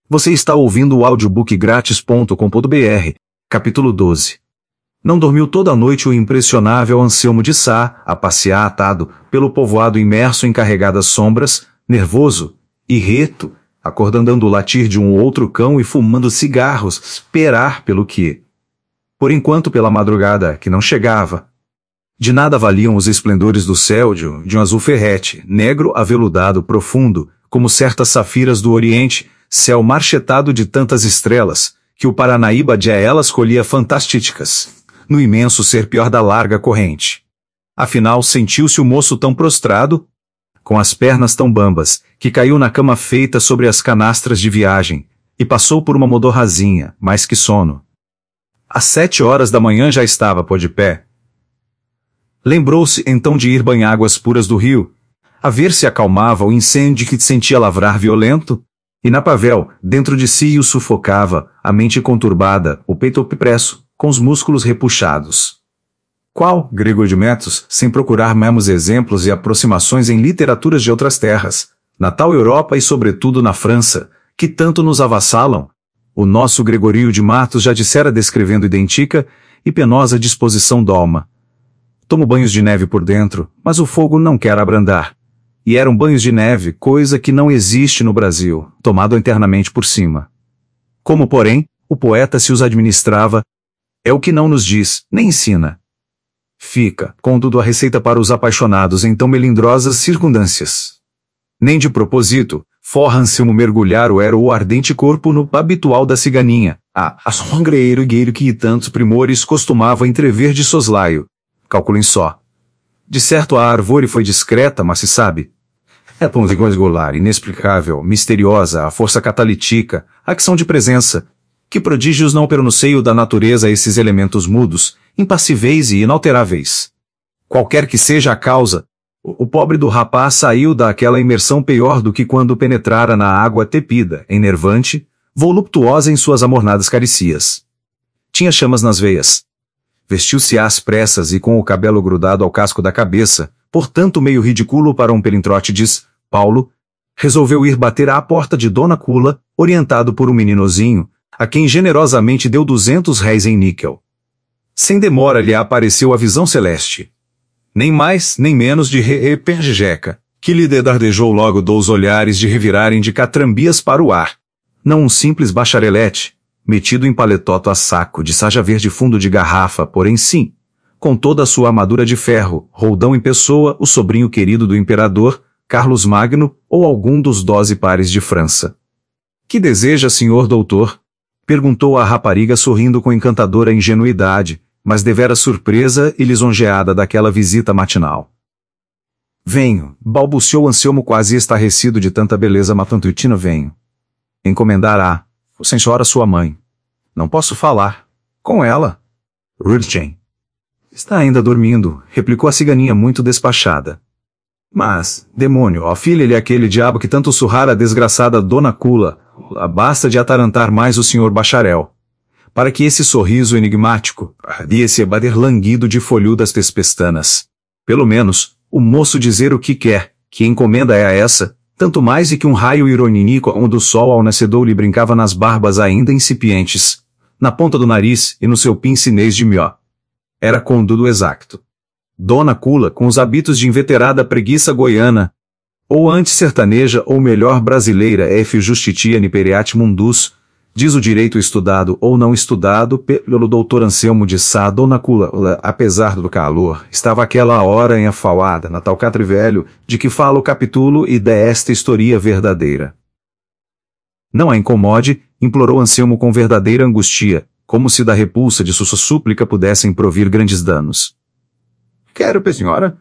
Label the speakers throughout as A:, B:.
A: Você está ouvindo o audiobookgratis.com.br, capítulo 12. Não dormiu toda a noite o impressionável Anselmo de Sá, a passear atado pelo povoado imerso em carregadas sombras, nervoso, irreto, acordando o latir de um outro cão e fumando cigarros, esperar pelo que? Por enquanto pela madrugada, que não chegava. De nada valiam os esplendores do céu de um azul ferrete, negro aveludado profundo, como certas safiras do Oriente, céu marchetado de tantas estrelas, que o Paranaíba de a elas colhia fantastíticas, no imenso serpior da larga corrente. Afinal, sentiu-se o moço tão prostrado, com as pernas tão bambas, que caiu na cama feita sobre as canastras de viagem, e passou por uma modorrazinha, mais que sono. Às 7 horas da manhã já estava pô de pé. Lembrou-se então de ir banhar águas puras do rio, a ver se acalmava o incêndio que sentia lavrar violento, e na pavel, dentro de si o sufocava, a mente conturbada, o peito opresso, com os músculos repuxados. Qual, Gregor de Metos, sem procurar mesmos exemplos e aproximações em literaturas de outras terras, na tal Europa e sobretudo na França, que tanto nos avassalam, o nosso Gregorio de Matos já dissera descrevendo idêntica e penosa disposição d'alma. Tomo banhos de neve por dentro, mas o fogo não quer abrandar. E eram banhos de neve, coisa que não existe no Brasil, tomado internamente por cima. Como, porém, o poeta se os administrava, é o que não nos diz, nem ensina. Fica, contudo, a receita para os apaixonados em tão melindrosas circunstâncias. Nem de propósito, forra Anselmo mergulhar o ardente corpo no habitual da ciganinha, a songreiro gueiro que tantos primores costumava entrever de soslaio. Calculem só. De certo a árvore foi discreta, mas se sabe. É pontigolar, inexplicável, misteriosa, a força catalítica, a ação de presença. Que prodígios não operam no seio da natureza esses elementos mudos, impassíveis e inalteráveis. Qualquer que seja a causa, o pobre do rapaz saiu daquela imersão pior do que quando penetrara na água tepida, enervante, voluptuosa em suas amornadas caricias. Tinha chamas nas veias. Vestiu-se às pressas e com o cabelo grudado ao casco da cabeça, portanto meio ridículo para um pelintrote, diz Paulo, resolveu ir bater à porta de Dona Cula, orientado por um meninozinho, a quem generosamente deu 200 réis em níquel. Sem demora lhe apareceu a visão celeste. Nem mais, nem menos de Penjejeca, que lhe dardejou logo 2 olhares de revirarem de catrambias para o ar. Não um simples bacharelete, metido em paletoto a saco de saja verde fundo de garrafa, porém sim, com toda a sua armadura de ferro, roldão em pessoa, o sobrinho querido do imperador, Carlos Magno, ou algum dos 12 pares de França. Que deseja, senhor doutor? Perguntou a rapariga sorrindo com encantadora ingenuidade, mas devera surpresa e lisonjeada daquela visita matinal. Venho, balbuciou Anselmo quase estarrecido de tanta beleza matutina, venho. Encomendar o senhora sua mãe. Não posso falar. Com ela. Rudchen. Está ainda dormindo, replicou a ciganinha muito despachada. Mas, demônio, ó filha-lhe aquele diabo que tanto surrara a desgraçada Dona Cula, basta de atarantar mais o senhor bacharel. Para que esse sorriso enigmático, e esse bater languido de folhudas pestanas. Pelo menos, o moço dizer o que quer, que encomenda é a essa, tanto mais e que um raio ironínico do sol ao nascedor lhe brincava nas barbas ainda incipientes, na ponta do nariz e no seu pince-nez de mió. Era conduto exacto. Dona Cula, com os hábitos de inveterada preguiça goiana, ou anti-sertaneja ou melhor brasileira F. Justitia Niperiat Mundus, diz o direito estudado ou não estudado pelo doutor Anselmo de Sá. Dona Cula, apesar do calor, estava aquela hora enfauada na tal catre velho, de que fala o capítulo e desta historia verdadeira. Não a incomode, implorou Anselmo com verdadeira angústia, como se da repulsa de sua súplica pudessem provir grandes danos. Quero, senhora.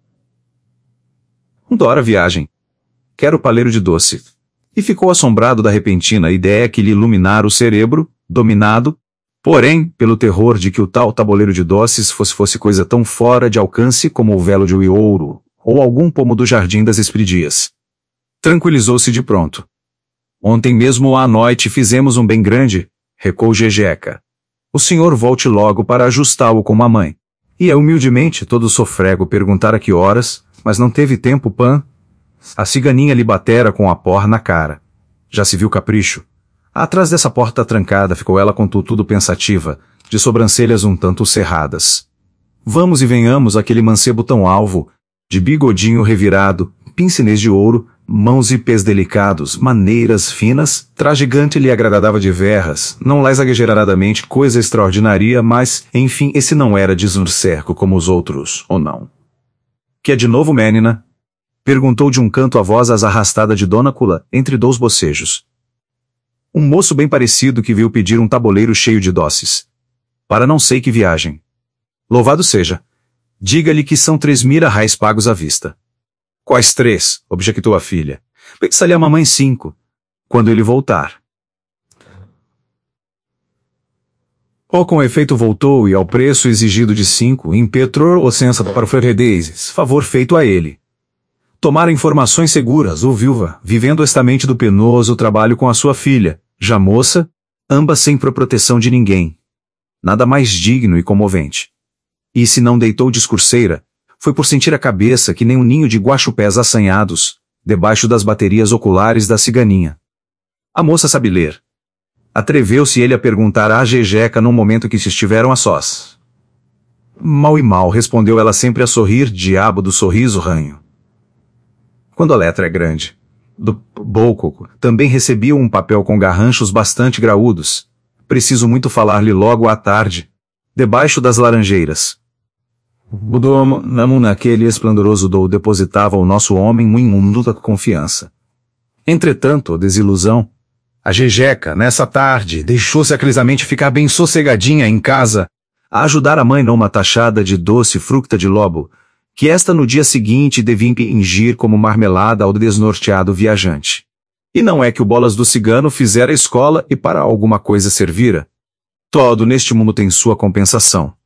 A: Dora viagem. Quero paleiro de doce. E ficou assombrado da repentina ideia que lhe iluminara o cérebro, dominado, porém, pelo terror de que o tal tabuleiro de doces fosse coisa tão fora de alcance como o velo de ouro, ou algum pomo do jardim das Espridias. Tranquilizou-se de pronto. Ontem mesmo à noite fizemos um bem grande, recou Jejeca. O senhor volte logo para ajustá-lo com a mãe. E humildemente todo sofrego perguntara que horas, mas não teve tempo, A ciganinha lhe batera com a porra na cara. Já se viu capricho? Atrás dessa porta trancada ficou ela contudo pensativa, de sobrancelhas um tanto cerradas. Vamos e venhamos aquele mancebo tão alvo, de bigodinho revirado, pince-nez de ouro, mãos e pés delicados, maneiras finas, traje gigante lhe agradava de verras, não lá exageradamente coisa extraordinária, mas, enfim, esse não era desnurcerco como os outros, ou não? Que é de novo, menina? Perguntou de um canto a voz arrastada de Dona Cula, entre dois bocejos. Um moço bem parecido que veio pedir um tabuleiro cheio de doces. Para não sei que viagem. Louvado seja. Diga-lhe que são 3.000 reais pagos à vista. Quais 3? Objectou a filha. Pensa-lhe a mamãe 5. Quando ele voltar. Com efeito voltou e ao preço exigido de 5, impetrou o sensa para o Ferredeses, favor feito a ele. Tomara informações seguras, o viúva, vivendo estamente do penoso trabalho com a sua filha, já moça, ambas sem proteção de ninguém. Nada mais digno e comovente. E se não deitou discurseira, foi por sentir a cabeça que nem um ninho de guaxupés assanhados, debaixo das baterias oculares da ciganinha. A moça sabe ler. Atreveu-se ele a perguntar à Jejeca num momento que se estiveram a sós. Mal e mal, respondeu ela sempre a sorrir, diabo do sorriso ranho. Quando a letra é grande. Do Boucoco também recebia um papel com garranchos bastante graúdos. Preciso muito falar-lhe logo à tarde. Debaixo das laranjeiras. O domo, naquele esplendoroso dou depositava o nosso homem muito imundo da confiança. Entretanto, a desilusão. A Jejeca, nessa tarde, deixou-se acrisamente ficar bem sossegadinha em casa, a ajudar a mãe numa tachada de doce fruta de lobo, que esta no dia seguinte devia impingir como marmelada ao desnorteado viajante. E não é que o Bolas do Cigano fizera escola e para alguma coisa servira? Todo neste mundo tem sua compensação.